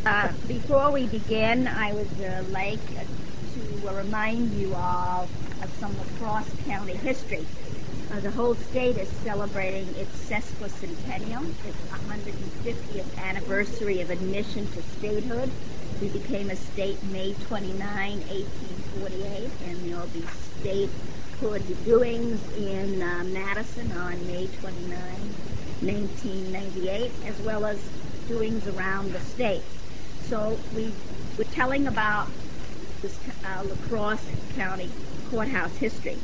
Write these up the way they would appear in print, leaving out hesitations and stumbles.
Before we begin, I would like to remind you all of some La Crosse County history. The whole state is celebrating its sesquicentennial, its 150th anniversary of admission to statehood. We became a state May 29, 1848, and there will be statehood doings in Madison on May 29, 1998, as well as doings around the state. So we're telling about this La Crosse County courthouse history.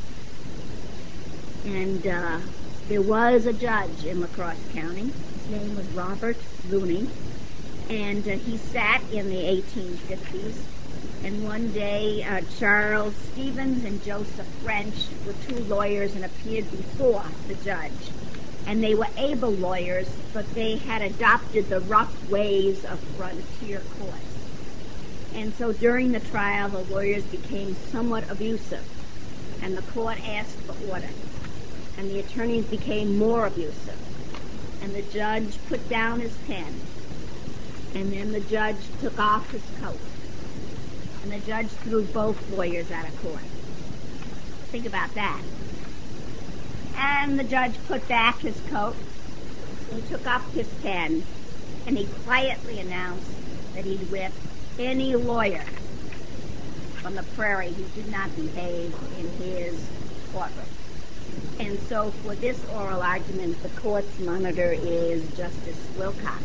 And there was a judge in La Crosse County. His name was Robert Looney. And he sat in the 1850s. And one day, Charles Stevens and Joseph French were two lawyers and appeared before the judge. And they were able lawyers, but they had adopted the rough ways of frontier courts. And so during the trial, the lawyers became somewhat abusive, and the court asked for order. And the attorneys became more abusive. And the judge put down his pen. And then the judge took off his coat. And the judge threw both lawyers out of court. Think about that. And the judge put back his coat. He took up his pen. And he quietly announced that he'd whip any lawyer from the prairie who did not behave in his courtroom. And so for this oral argument, the court's monitor is Justice Wilcox.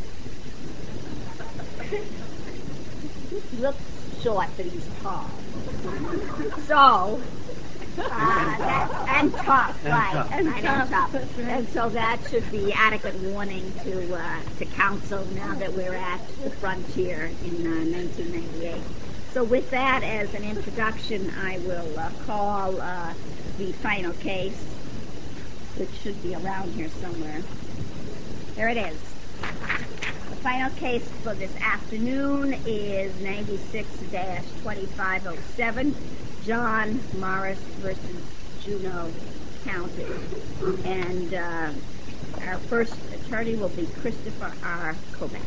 He looks short, but he's tall. So, and tough, right? And tough. And so that should be adequate warning to counsel now that we're at the frontier in 1998. So with that as an introduction, I will call the final case, which should be around here somewhere. There it is. The final case for this afternoon is 96-2507, John Morris versus Juneau County. And our first attorney will be Christopher R. Kobach.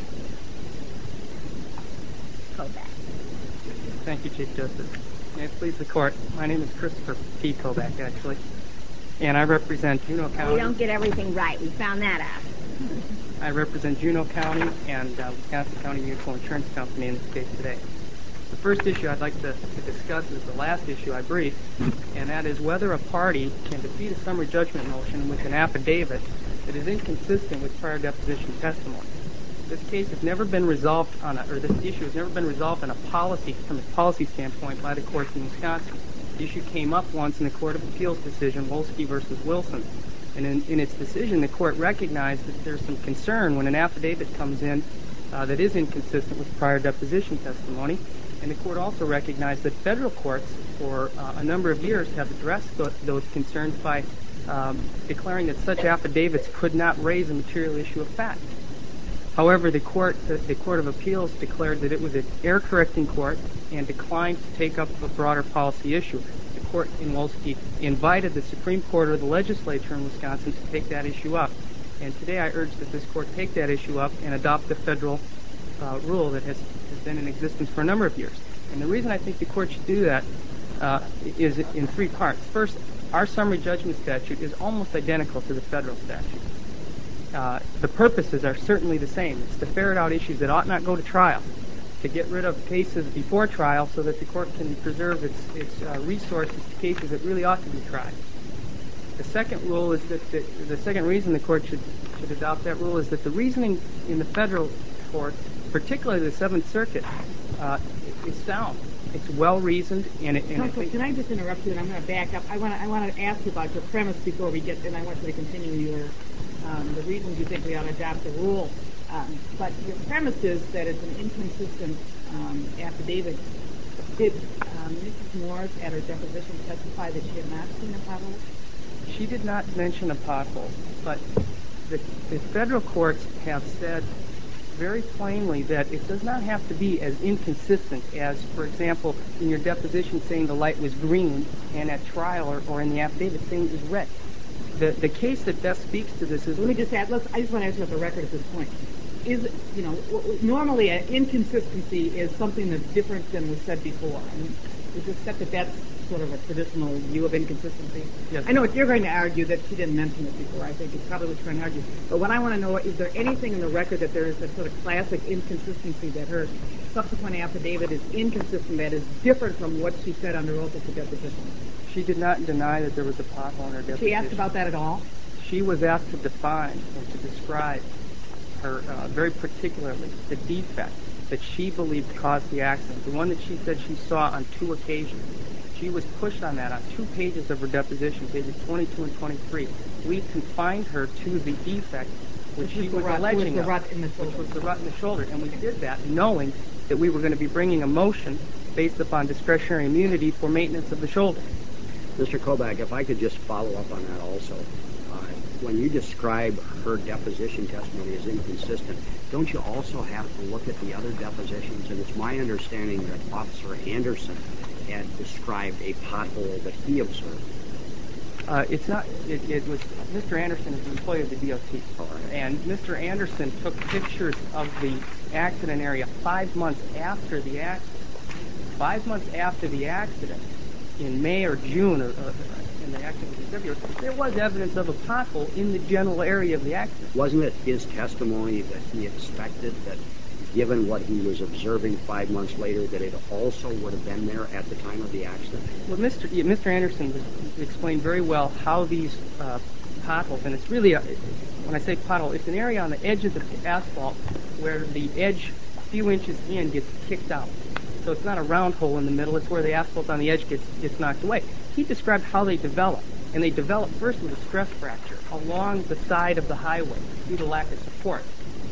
Thank you, Chief Justice. May it please the court, my name is Christopher P. Kobach, actually, and I represent Juneau County. We don't get everything right. We found that out. I represent Juneau County and Wisconsin County Mutual Insurance Company in this case today. The first issue I'd like to discuss is the last issue I briefed, and that is whether a party can defeat a summary judgment motion with an affidavit that is inconsistent with prior deposition testimony. This case has never been resolved this issue has never been resolved from a policy standpoint by the courts in Wisconsin. The issue came up once in the Court of Appeals decision, Wolski versus Wilson. And in its decision, the court recognized that there's some concern when an affidavit comes in that is inconsistent with prior deposition testimony. And the court also recognized that federal courts for a number of years have addressed those concerns by declaring that such affidavits could not raise a material issue of fact. However, the Court of Appeals declared that it was an error-correcting court and declined to take up a broader policy issue. The court in Wolski invited the Supreme Court or the legislature in Wisconsin to take that issue up. And today I urge that this court take that issue up and adopt the federal rule that has been in existence for a number of years. And the reason I think the court should do that is in three parts. First, our summary judgment statute is almost identical to the federal statute. The purposes are certainly the same. It's to ferret out issues that ought not go to trial, to get rid of cases before trial so that the court can preserve its resources to cases that really ought to be tried. The second rule is that the second reason the court should adopt that rule is that the reasoning in the federal court, particularly the Seventh Circuit, is sound. It's well reasoned, Counsel, can I just interrupt you? And I'm going to back up. I want to ask you about your premise before we get. And I want you to continue your the reasons you think we ought to adopt the rule. But your premise is that it's an inconsistent affidavit. Did Mrs. Morris at her deposition testify that she had not seen a pothole? She did not mention a pothole, but the federal courts have said very plainly that it does not have to be as inconsistent as, for example, in your deposition saying the light was green and at trial or in the affidavit saying it was red. The case that best speaks to this is... Let me just add, I just want to ask you about the record at this point. normally an inconsistency is something that's different than was said before. I mean, is it accept that that's sort of a traditional view of inconsistency? Yes. I know you're going to argue that she didn't mention it before. I think it's probably what you're trying to argue. But what I want to know is there anything in the record that there is a sort of classic inconsistency that her subsequent affidavit is inconsistent, that is different from what she said under oath at the deposition? She did not deny that there was a pothole in her deposition. She asked about that at all? She was asked to define and to describe her, very particularly, the defect that she believed caused the accident, the one that she said she saw on 2 occasions. She was pushed on that on 2 pages of her deposition, pages 22 and 23. We confined her to the defect which she was alleging of, which was the rut in the shoulder. And we did that knowing that we were going to be bringing a motion based upon discretionary immunity for maintenance of the shoulder. Mr. Kobach, if I could just follow up on that also. When you describe her deposition testimony as inconsistent, don't you also have to look at the other depositions? And it's my understanding that Officer Anderson had described a pothole that he observed. It's not. It was Mr. Anderson is an employee of the DOT. Right. And Mr. Anderson took pictures of the accident area 5 months after the accident. 5 months after the accident, in May or June, and the accident was in February, there was evidence of a pothole in the general area of the accident. Wasn't it his testimony that he expected that, given what he was observing 5 months later, that it also would have been there at the time of the accident? Well, Mr. Anderson explained very well how these potholes, and it's really, when I say pothole, it's an area on the edge of the asphalt where the edge, a few inches in, gets kicked out. So it's not a round hole in the middle, it's where the asphalt on the edge gets knocked away. He described how they develop, and they develop first with a stress fracture along the side of the highway due to lack of support.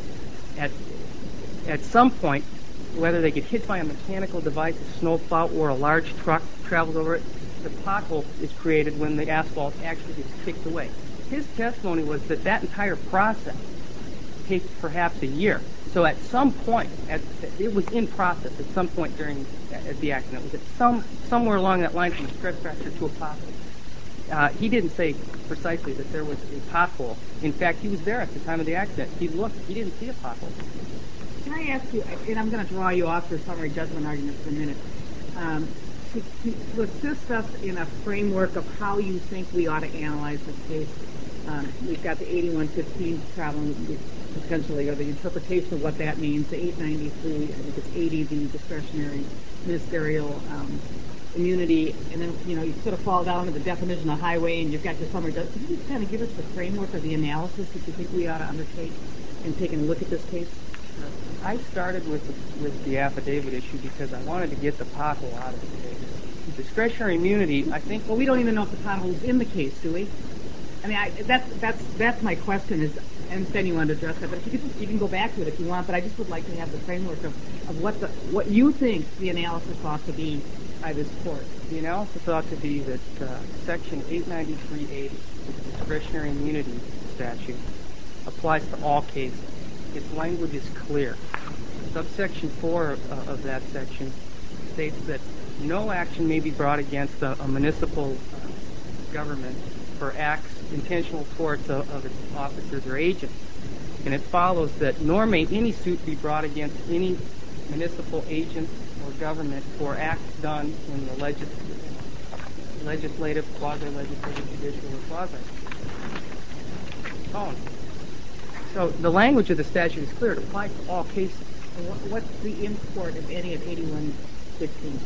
At some point, whether they get hit by a mechanical device, a snowplow, or a large truck travels over it, the pothole is created when the asphalt actually gets kicked away. His testimony was that that entire process takes perhaps a year. So at some point, it was in process at some point during the accident. It was somewhere along that line from a stress fracture to a pothole. He didn't say precisely that there was a pothole. In fact, he was there at the time of the accident. He looked. He didn't see a pothole. Can I ask you, and I'm going to draw you off for summary judgment argument for a minute, to assist us in a framework of how you think we ought to analyze this case. We've got the 8115 traveling potentially, or the interpretation of what that means, the 893, I think it's 80, the discretionary ministerial immunity, and then, you sort of fall down to the definition of highway, and you've got your summary judgment. Can you just kind of give us the framework of the analysis that you think we ought to undertake in taking a look at this case? I started with the affidavit issue because I wanted to get the pothole out of the case. Discretionary immunity, I think. Well, we don't even know if the pothole is in the case, do we? I mean, that's my question. Is I understand you want to address that, but if you can go back to it if you want. But I just would like to have the framework of what you think the analysis ought to be by this court. The analysis ought to be that Section 893.80, the discretionary immunity statute, applies to all cases. Its language is clear. Subsection 4 of that section states that no action may be brought against a municipal government for acts intentional towards of its officers or agents. And it follows that nor may any suit be brought against any municipal agent or government for acts done in the legislative, quasi-legislative, judicial, or quasi. So the language of the statute is clear. It applies to all cases. And what's the import of any of 8115?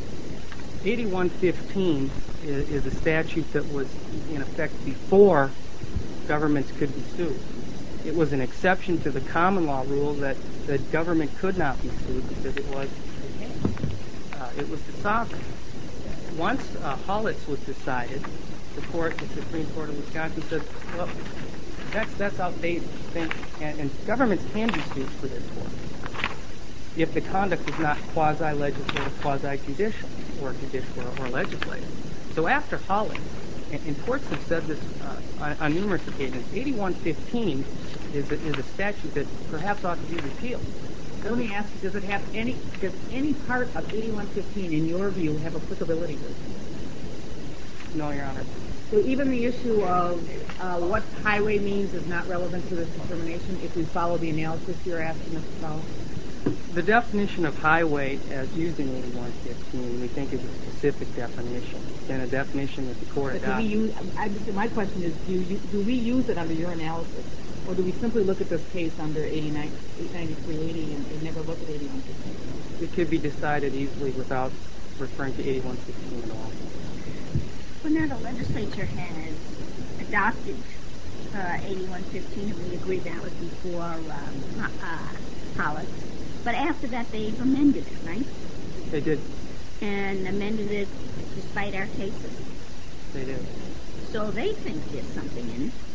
8115 is a statute that was in effect before governments could be sued. It was an exception to the common law rule that the government could not be sued because it was the king. It was the sovereign. Once Hollitz was decided, the Supreme Court of Wisconsin said, well, that's outdated. And governments can be sued for this work if the conduct is not quasi-legislative, quasi-judicial, or judicial or legislative. So after Hollitz, and courts have said this on numerous occasions, 8115 is a statute that perhaps ought to be repealed. Let me ask you, does any part of 8115, in your view, have applicability to it? No, Your Honor. So even the issue of what highway means is not relevant to this determination if we follow the analysis you're asking us to follow? The definition of highway as used in 8115 we think is a specific definition. It's been a definition that the court adopted. My question is, do we use it under your analysis, or do we simply look at this case under 89380 and never look at 8115? It could be decided easily without referring to 8116 at all. Well, now the legislature has adopted 8115, and we agree that was before Hollis. But after that, they've amended it, right? They did. And amended it despite our cases. They did. So they think there's something in it.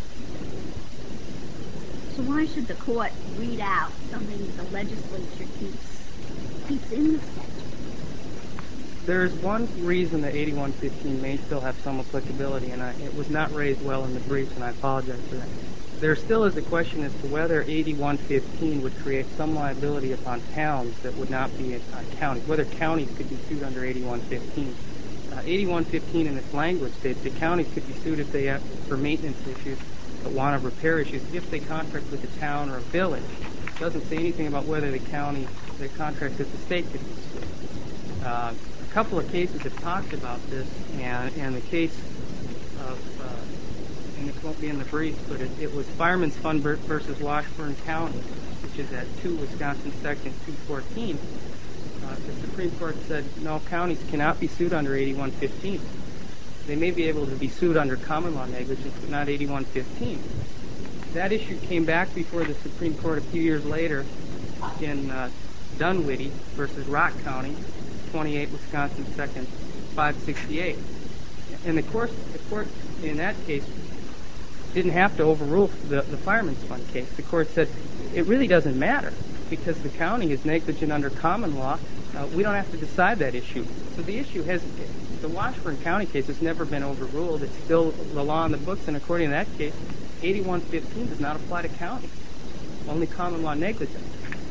So why should the court read out something that the legislature keeps in the statute? There's one reason that 8115 may still have some applicability, and it was not raised well in the briefs, and I apologize for that. There still is a question as to whether 8115 would create some liability upon towns that would not be counties, whether counties could be sued under 8115. 8115 in its language states that counties could be sued if they have for maintenance issues, but want of repair issues, if they contract with a town or a village. It doesn't say anything about whether the county that contracts with the state could be sued. A couple of cases have talked about this, and the case of and it won't be in the brief, but it was Fireman's Fund versus Washburn County, which is at 2 Wisconsin 2nd 214. The Supreme Court said no, counties cannot be sued under 8115. They may be able to be sued under common law negligence, but not 8115. That issue came back before the Supreme Court a few years later in Dunwoody versus Rock County, 28 Wisconsin 2nd 568. And the court in that case didn't have to overrule the Fireman's Fund case. The court said it really doesn't matter because the county is negligent under common law. We don't have to decide that issue. So the issue the Washburn County case has never been overruled. It's still the law in the books, and according to that case, 8115 does not apply to counties, only common law negligence.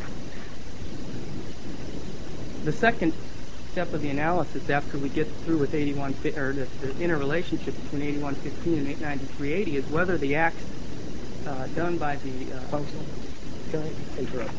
The second step of the analysis after we get through with 8115, or the interrelationship between 8115 and 89380, is whether the acts done by the Counsel, can I interrupt?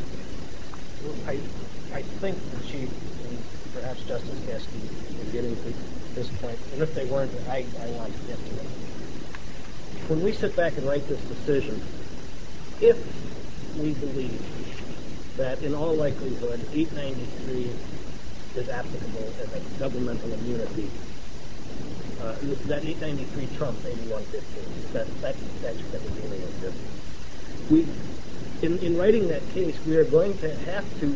I think the Chief and perhaps Justice Caskey are getting to this point, and if they weren't, I want to get to it. When we sit back and write this decision, if we believe that in all likelihood 893 is applicable as a governmental immunity, that 893 trumps 8115. That's the statute that we're dealing with here. In writing that case, we are going to have to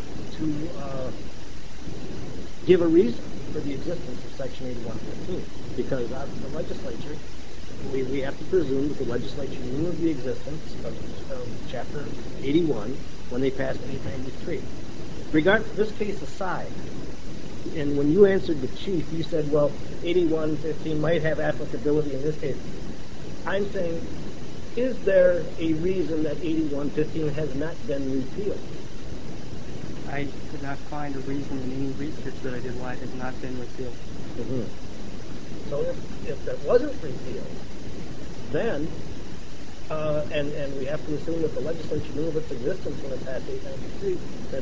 give a reason for the existence of Section 8115, because the legislature, we have to presume that the legislature knew of the existence of Chapter 81 when they passed 893. Regarding this case aside, and when you answered the Chief, you said, well, 8115 might have applicability in this case. I'm saying, is there a reason that 8115 has not been repealed? I could not find a reason in any research that I did why it has not been repealed. Mm-hmm. So if that wasn't repealed, then, and we have to assume that the legislature knew of its existence when it passed 893,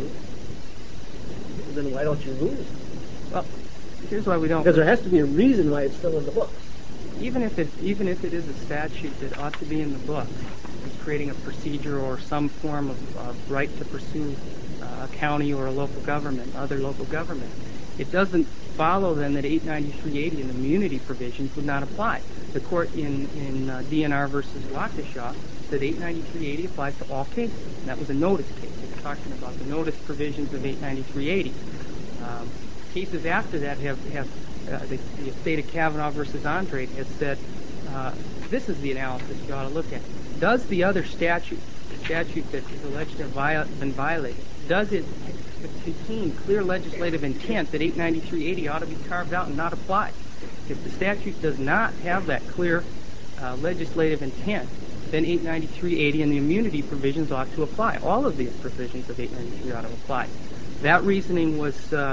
then why don't you lose? Well, here's why we don't. Because there has to be a reason why it's still in the books. Even if it is a statute that ought to be in the books, it's creating a procedure or some form of right to pursue a county or a local government, other local government, it doesn't follow then that 89380 and immunity provisions would not apply. The court in DNR versus Waukesha said 89380 applies to all cases. And that was a notice case. It was talking about the notice provisions of 89380. Cases after that have the estate of Kavanaugh versus Andre has said this is the analysis you ought to look at. Does the other statute, the statute that is alleged to have been violated, does it contain clear legislative intent that 89380 ought to be carved out and not applied? If the statute does not have that clear legislative intent, then 89380 and the immunity provisions ought to apply. All of these provisions of 893 ought to apply. That reasoning was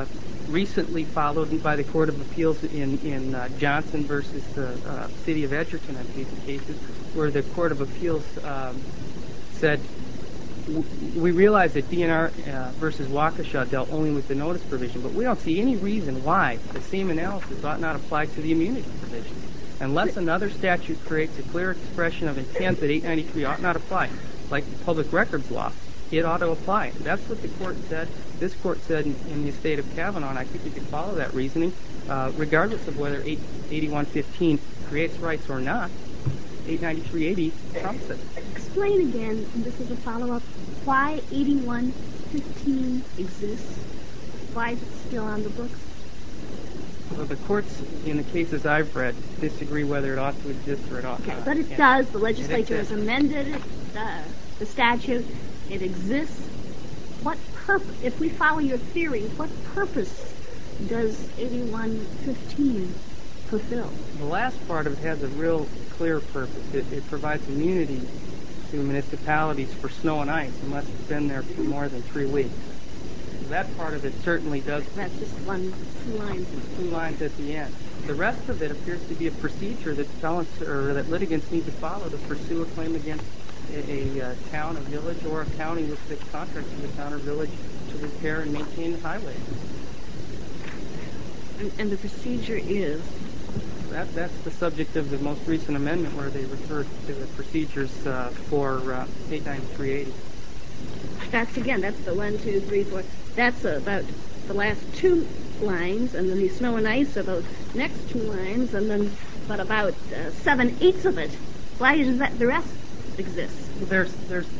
recently followed by the Court of Appeals in Johnson versus the City of Edgerton, I believe, the cases where the Court of Appeals said, we realize that DNR versus Waukesha dealt only with the notice provision, but we don't see any reason why the same analysis ought not apply to the immunity provision. Unless another statute creates a clear expression of intent that 893 ought not apply, like the public records law, it ought to apply. That's what the court said. This court said in the estate of Kavanaugh, and I think you could follow that reasoning, regardless of whether 8115 creates rights or not. 89380 trumps it. Explain again, and this is a follow-up, why 8115 exists? Why is it still on the books? Well, the courts, in the cases I've read, disagree whether it ought to exist or it ought not. But it does. The legislature has amended it, the statute. It exists. What purpose, if we follow your theory, what purpose does 8115 fulfill? The last part of it has a real clear purpose. It provides immunity to municipalities for snow and ice unless it's been there for more than 3 weeks. So that part of it certainly does. That's just two lines. 2 lines at the end. The rest of it appears to be a procedure that that litigants need to follow to pursue a claim against a town, a village, or a county with the contract to the town or village to repair and maintain the highways. And the procedure is? That's the subject of the most recent amendment where they referred to the procedures for 89380. That's the 1, 2, 3, 4. That's about the last 2 lines, and then the snow and ice are those next 2 lines, and then but about 7/8 of it. Why does the rest exist? There's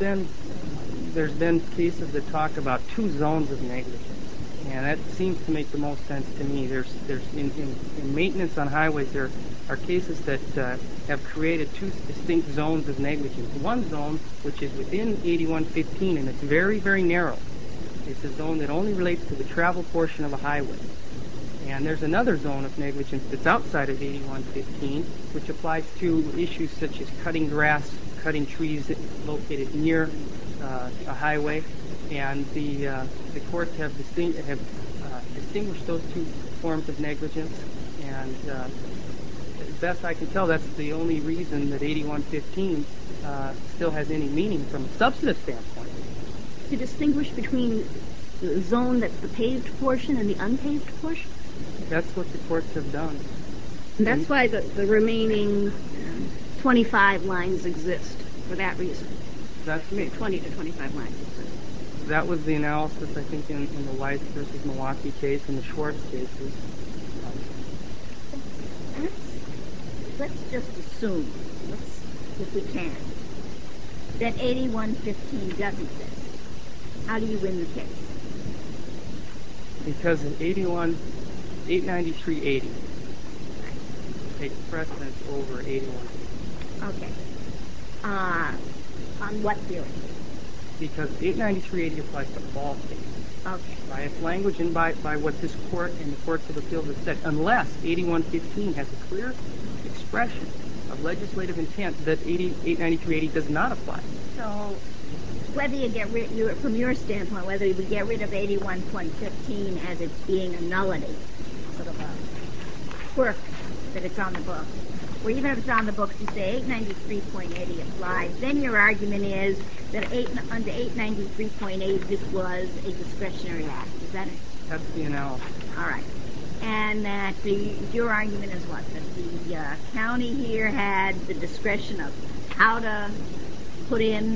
been cases that talk about 2 zones of negligence, and that seems to make the most sense to me. There's in maintenance on highways, there are cases that have created 2 distinct zones of negligence. One zone, which is within 8115, and it's very, very narrow. It's a zone that only relates to the travel portion of a highway. And there's another zone of negligence that's outside of 8115, which applies to issues such as cutting grass, cutting trees located near a highway. And the courts have distinguished those 2 forms of negligence. And as best I can tell, that's the only reason that 8115 still has any meaning from a substantive standpoint. To distinguish between the zone that's the paved portion and the unpaved portion? That's what the courts have done. And that's why the remaining 25 lines exist, for that reason. That's me. 20 to 25 lines exist. That was the analysis, I think, in the Weiss versus Milwaukee case and the Schwartz cases. Let's just assume, if we can, that 8115 doesn't exist. How do you win the case? Because in 89380 takes precedence over 81. Okay. On what theory? Because 89380 applies to all cases. Okay. By its language and by what this court and the courts of appeals have said, unless 8115 has a clear expression of legislative intent that 89380 does not apply. So whether you get rid, from your standpoint, whether we get rid of 81.15 as it's being a nullity, sort of a quirk that it's on the books, or even if it's on the books, you say 893.80 applies, then your argument is that under 893.8 this was a discretionary act. Is that it? That's the analysis. All right. And that your argument is what? That the county here had the discretion of how to put in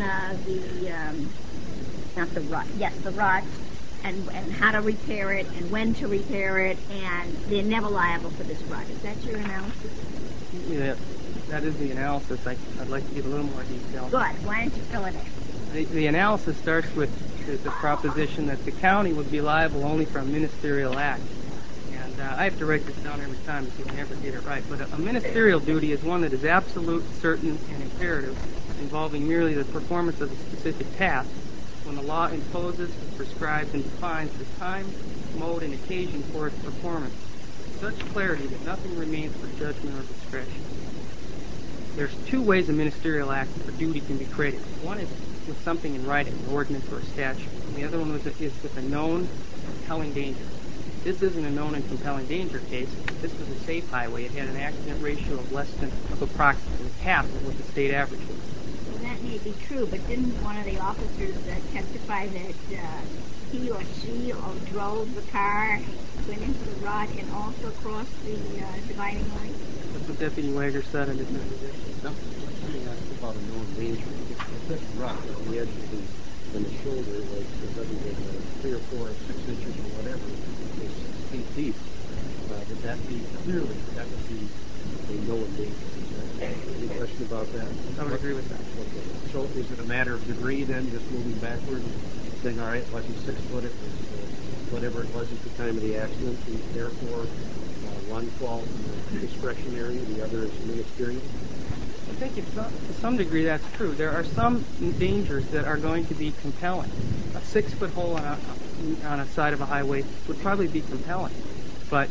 the rut, and how to repair it, and when to repair it, and they're never liable for this rut. Is that your analysis? Yeah, that is the analysis. I'd like to give a little more detail. Good. Why don't you fill it in? The analysis starts with the proposition that the county would be liable only for a ministerial act. And I have to write this down every time because I never get it right. But a ministerial duty is one that is absolute, certain, and imperative, involving merely the performance of a specific task when the law imposes, prescribes, and defines the time, mode, and occasion for its performance. Such clarity that nothing remains for judgment or discretion. There's 2 ways a ministerial act or duty can be created. One is with something in writing, an ordinance or a statute. And the other one is with a known, compelling danger. This isn't a known and compelling danger case. This was a safe highway. It had an accident ratio of approximately half of what the state average was. Well, that may be true, but didn't one of the officers testify that he or she drove the car, went into the rut, and also crossed the dividing line? That's what Deputy Wager said in his deposition. No, it's about a known danger. If this rock on the edge of the shoulder was 3 or 4 or 6 inches or whatever, is 6 feet deep, would that be clearly, that would be a known danger? Any question about that? I would agree with that. Okay. So is it a matter of degree then, just moving backward and saying, all right, it wasn't 6 foot, it was whatever it was at the time of the accident, and therefore one fault is discretionary, the other is ministerial? I think to some degree that's true. There are some dangers that are going to be compelling. A 6-foot hole on a side of a highway would probably be compelling. But,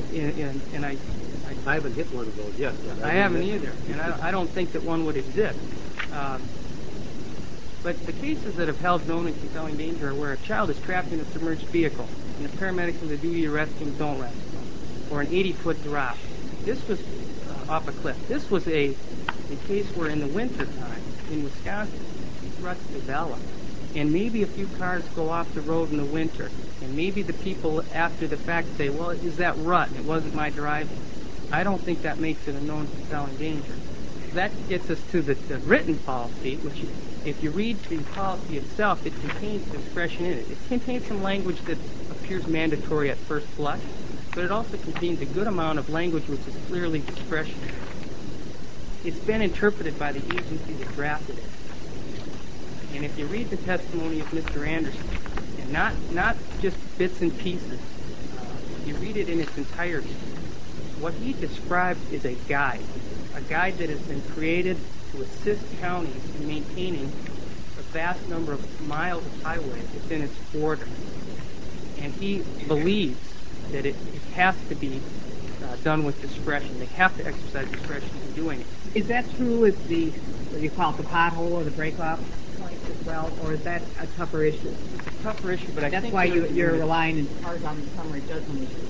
I haven't hit one of those yet. I haven't either, and I don't think that one would exist. But the cases that have held known and compelling danger are where a child is trapped in a submerged vehicle, and the paramedics have the duty to rescue him, don't rescue him, or an 80-foot drop. This was off a cliff. This was a case where in the winter time in Wisconsin, these ruts develop, and maybe a few cars go off the road in the winter, and maybe the people after the fact say, well, it was that rut, it wasn't my driving. I don't think that makes it a known compelling danger. That gets us to the written policy, which if you read the policy itself, it contains discretion in it. It contains some language that appears mandatory at first blush, but it also contains a good amount of language which is clearly discretionary. It's been interpreted by the agency that drafted it. And if you read the testimony of Mr. Anderson, and not just bits and pieces, you read it in its entirety, what he describes is a guide that has been created to assist counties in maintaining a vast number of miles of highway within its borders. And he believes that it has to be done with discretion. They have to exercise discretion in doing it. Is that true with the, what you call it, the pothole or the break-off points as well, or is that a tougher issue? It's a tougher issue, but I think... That's why you're relying in part on the summary judgment issue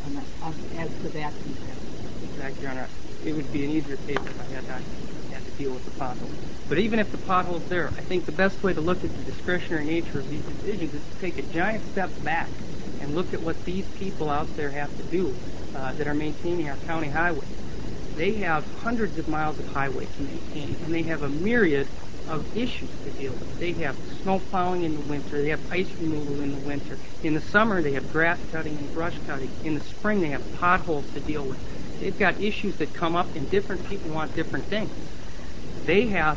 as to that detail. Exactly, Your Honor. It would be an easier case if I had to deal with the pothole. But even if the pothole's there, I think the best way to look at the discretionary nature of these decisions is to take a giant step back and look at what these people out there have to do that are maintaining our county highways. They have hundreds of miles of highway to maintain, and they have a myriad of issues to deal with. They have snow plowing in the winter. They have ice removal in the winter. In the summer, they have grass cutting and brush cutting. In the spring, they have potholes to deal with. They've got issues that come up, and different people want different things. They have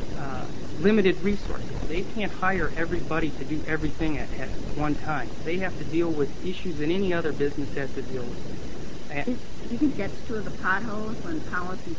limited resources. They can't hire everybody to do everything at one time. They have to deal with issues that any other business has to deal with. Do you think that's true of the potholes when policy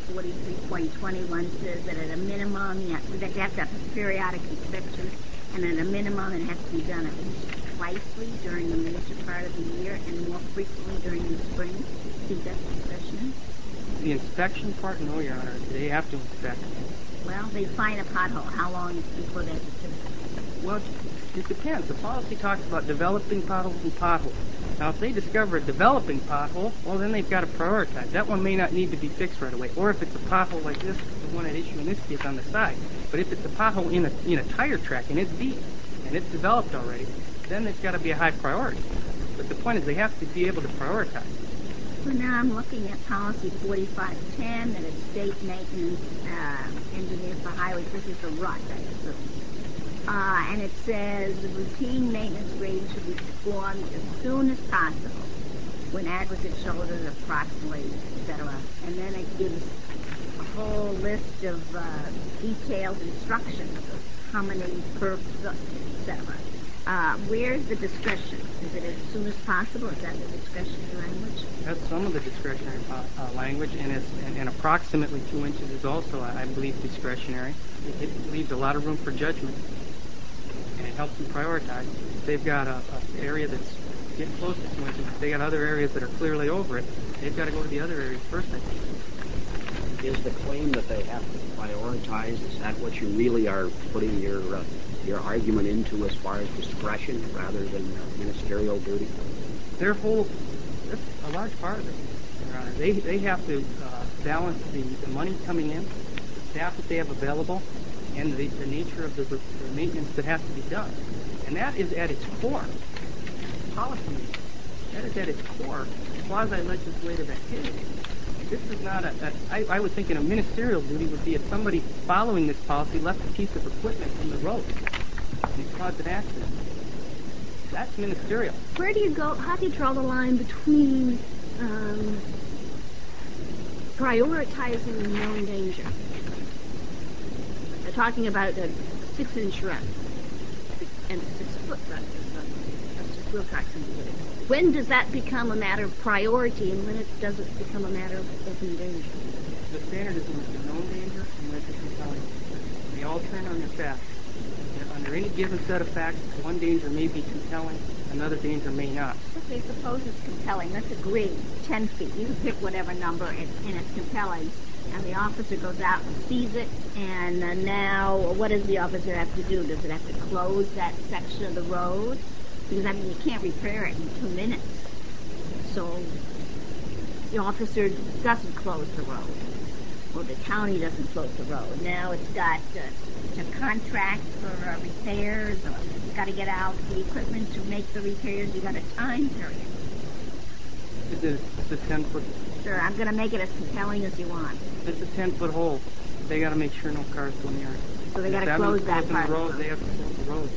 43.21 says that at a minimum you have to have periodic inspections, and at a minimum it has to be done at least twicely during the major part of the year and more frequently during the spring? Do you think that's discretionary? The inspection part, no, Your Honor. They have to inspect. Well, they find a pothole. How long before they... Well, it depends. The policy talks about developing potholes and potholes. Now, if they discover a developing pothole, well, then they've got to prioritize. That one may not need to be fixed right away. Or if it's a pothole like this, the one at issue in this case on the side. But if it's a pothole in a tire track and it's deep and it's developed already, then it's got to be a high priority. But the point is they have to be able to prioritize. So now I'm looking at policy 4510, that it's state maintenance engineer for highways. This is the RUT, I assume. And it says the routine maintenance grading should be performed as soon as possible when aggregate shoulders approximately, etc. And then it gives a whole list of detailed instructions of how many per foot, etc. Where's the discretion? Is it as soon as possible? Is that the discretionary language? That's some of the discretionary language, and approximately 2 inches is also, I believe, discretionary. It leaves a lot of room for judgment, and it helps them prioritize. If they've got an area that's getting close to 2 inches, if they got other areas that are clearly over it, they've got to go to the other areas first, I think. is the claim that they have to prioritize? Is that what you really are putting your argument into as far as discretion rather than ministerial duty? That's a large part of it, Your Honor. They have to balance the money coming in, the staff that they have available, and the nature of the maintenance that has to be done. And that is at its core. Policy, that is at its core, quasi-legislative activity. This is not I would think a ministerial duty would be if somebody following this policy left a piece of equipment on the road and it caused an accident. That's ministerial. Where do you go, how do you draw the line between prioritizing known danger? They're talking about a 6-inch run and a 6-foot run. That's just Wilcox indicated. When does that become a matter of priority and when it doesn't become a matter of open danger? The standard is known danger and when it's compelling. They all turn on their facts. Under any given set of facts, one danger may be compelling, another danger may not. Okay, suppose it's compelling. Let's agree. 10 feet. You can pick whatever number and it's compelling. And the officer goes out and sees it, and now what does the officer have to do? Does it have to close that section of the road? Because, I mean, you can't repair it in 2 minutes. So the officer doesn't close the road. Or the county doesn't close the road. Now it's got a contract for repairs, or you've got to get out the equipment to make the repairs. You've got a time period. It's a 10-foot. Sure, I'm going to make it as compelling as you want. It's a 10-foot hole. They got to make sure no cars go near it. So they got to close that part. The road, they have to close the road.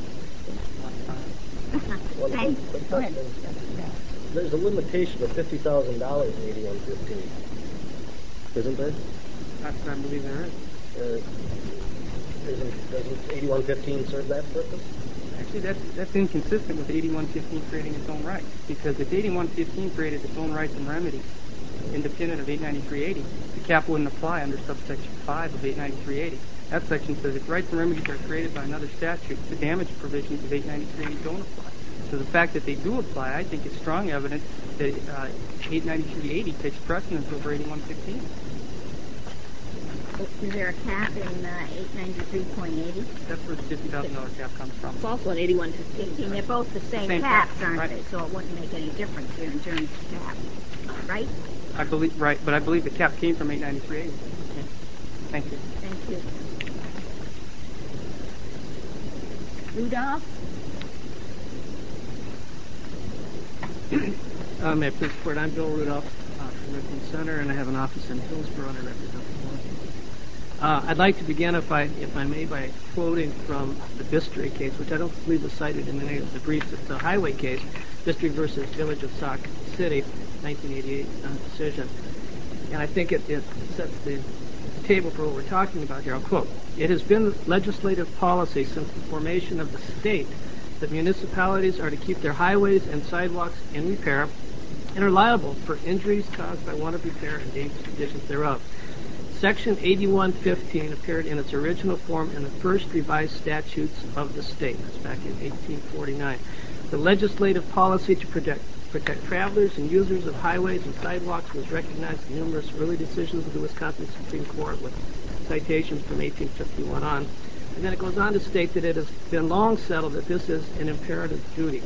Thanks. Go ahead. There's a limitation of $50,000 in 8115, isn't there? I believe there is. Doesn't 8115 serve that purpose? Actually, that's inconsistent with 8115 creating its own rights. Because if 8115 created its own rights and remedies, independent of 89380, the cap wouldn't apply under subsection 5 of 89380. That section says if rights and remedies are created by another statute, the damage provisions of 89380 don't apply. So the fact that they do apply, I think, is strong evidence that 89380 takes precedence over 8115. Is there a cap in 893.80? That's where the $50,000 cap comes from. It's also an 8115. They're both the same cap, caps, aren't right. they? So it wouldn't make any difference here in terms of cap, right? I believe, right, but I believe the cap came from 89380. Okay. Thank you. Thank you. Rudolph? May I please report? I'm Bill Rudolph from Richmond Center, and I have an office in Hillsborough, and I represent the board. I'd like to begin, if I may, by quoting from the Bistry case, which I don't believe was cited in any of the briefs. It's a highway case, Bistry versus Village of Sauk City, 1988 decision. And I think it sets the table for what we're talking about here. I'll quote, "It has been legislative policy since the formation of the state that municipalities are to keep their highways and sidewalks in repair and are liable for injuries caused by want of repair and dangerous conditions thereof. Section 8115 appeared in its original form in the first revised statutes of the state." That's back in 1849. "The legislative policy to protect travelers and users of highways and sidewalks was recognized in numerous early decisions of the Wisconsin Supreme Court with citations from 1851 on." And then it goes on to state that it has been long settled that this is an imperative duty.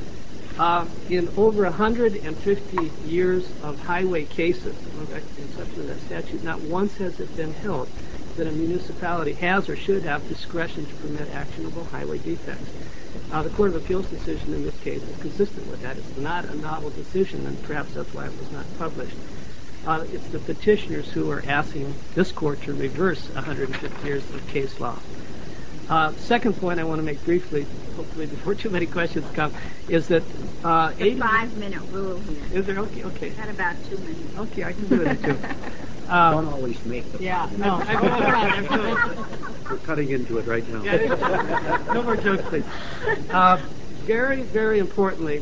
In over 150 years of highway cases, the inception of that statute, not once has it been held that a municipality has or should have discretion to permit actionable highway defects. The Court of Appeals decision in this case is consistent with that. It's not a novel decision, and perhaps that's why it was not published. It's the petitioners who are asking this court to reverse 150 years of case law. Second point I want to make briefly, hopefully before too many questions come, is that... The 5-minute rule here. Is there? Okay. Got about 2 minutes. Okay, I can do it in 2. Don't always make the Yeah, point. no. We're cutting into it right now. No more jokes, please. Very, very importantly,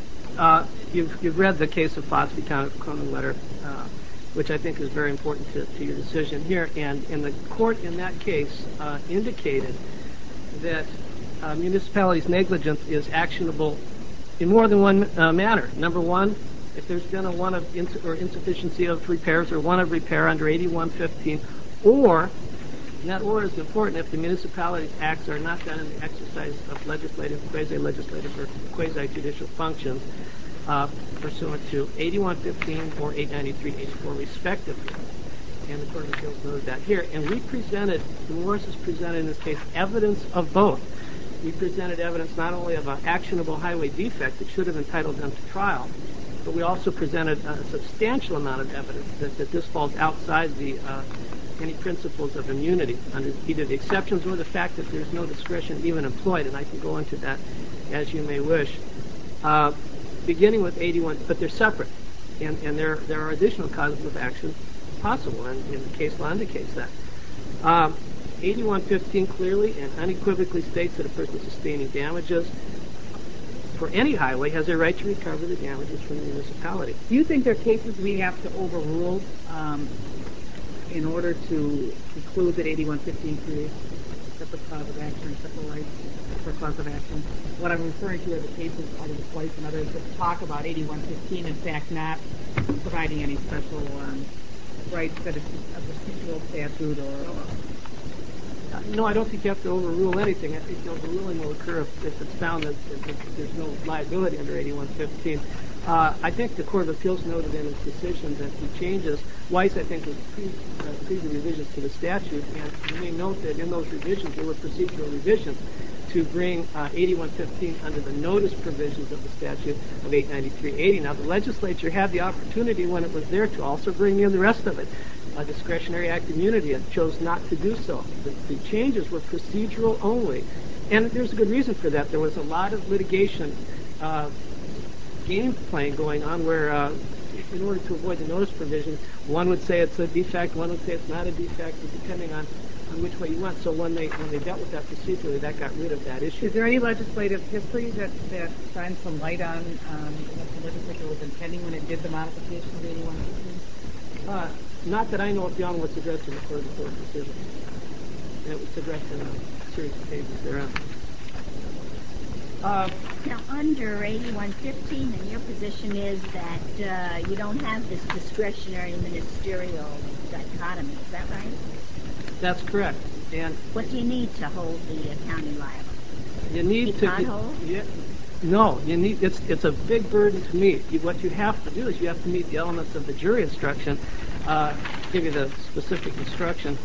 you've read the case of Fosby County letter, which I think is very important to your decision here. And the court in that case indicated that municipalities' negligence is actionable in more than one manner. Number one, if there's been a one of or insufficiency of repairs or one of repair under 8115, or, and that or is important, if the municipality's acts are not done in the exercise of legislative, quasi-legislative, or quasi-judicial functions pursuant to 8115 or 893-84 respectively. And the Court of Appeals noted that here. And we presented, the Morrises presented in this case, evidence of both. We presented evidence not only of an actionable highway defect that should have entitled them to trial, but we also presented a substantial amount of evidence that this falls outside the any principles of immunity under either the exceptions or the fact that there's no discretion even employed, and I can go into that as you may wish. Beginning with 81, but they're separate, and there are additional causes of action possible, and the case law indicates that. 8115 clearly and unequivocally states that a person sustaining damages for any highway has a right to recover the damages from the municipality. Do you think there are cases we have to overrule in order to conclude that 8115 creates a separate cause of action, separate rights for cause of action? What I'm referring to are the cases out of the place and others that talk about 8115, in fact, not providing any special rights that it's a procedural statute or... No, I don't think you have to overrule anything. I think the overruling will occur if it's found that there's no liability under 8115. I think the Court of Appeals noted in its decision that the changes, Weiss, I think, was pre the revisions to the statute, and you may note that in those revisions there were procedural revisions to bring 8115 under the notice provisions of the statute of 893-80. Now, the legislature had the opportunity when it was there to also bring in the rest of it, a discretionary act immunity, and chose not to do so. The changes were procedural only, and there's a good reason for that. There was a lot of litigation, game playing going on where, in order to avoid the notice provision, one would say it's a defect, one would say it's not a defect, depending on which way you went. So when they dealt with that procedurally, that got rid of that issue. Is there any legislative history that shines some light on what the legislature was intending when it did the modification of 8115? Not that I know of beyond what's addressed in the Court of Appeals decision. And it was addressed in a series of pages thereon. Now, under 8115, and your position is that you don't have this discretionary ministerial dichotomy. Is that right? That's correct. And what do you need to hold the county liable? You need to... pothole? No, you need. It's a big burden to meet. What you have to do is you have to meet the elements of the jury instruction. Give you the specific instruction.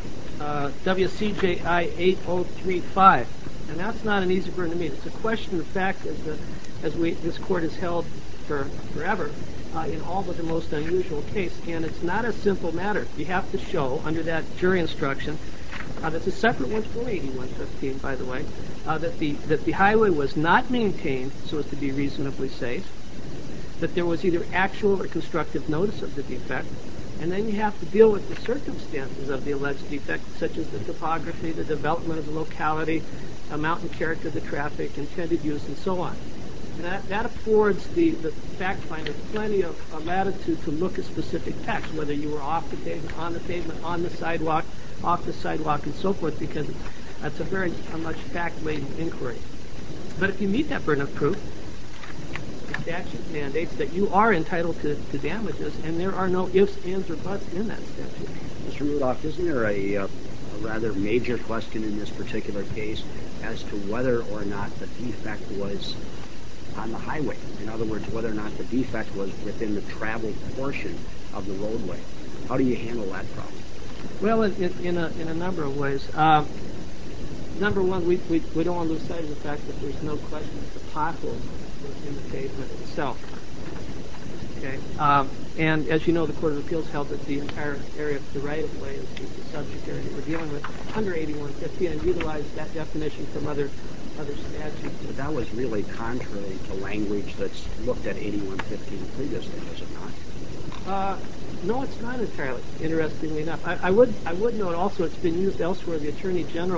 WCJI 8035, and that's not an easy burden to meet. It's a question of fact, this court has held for forever in all but the most unusual case, and it's not a simple matter. You have to show under that jury instruction. That's a separate one from 8115, by the way, that the highway was not maintained so as to be reasonably safe, that there was either actual or constructive notice of the defect, and then you have to deal with the circumstances of the alleged defect, such as the topography, the development of the locality, amount and character of the traffic, intended use, and so on. And that affords the fact finder plenty of latitude to look at specific facts, whether you were off the pavement, on the sidewalk, off the sidewalk, and so forth, because that's a much fact-laden inquiry. But if you meet that burden of proof, the statute mandates that you are entitled to damages, and there are no ifs, ands, or buts in that statute. Mr. Rudolph, isn't there a rather major question in this particular case as to whether or not the defect was on the highway? In other words, whether or not the defect was within the traveled portion of the roadway. How do you handle that problem? Well, in a number of ways. Number one, we don't want to lose sight of the fact that there's no question that the pothole was in the pavement itself. Okay, and as you know, the Court of Appeals held that the entire area of the right-of-way is the subject area that we're dealing with under 8115, and utilized that definition from other statutes. But that was really contrary to language that's looked at 8115 previously, was it not? No, it's not entirely, interestingly enough. I would note also it's been used elsewhere. The Attorney General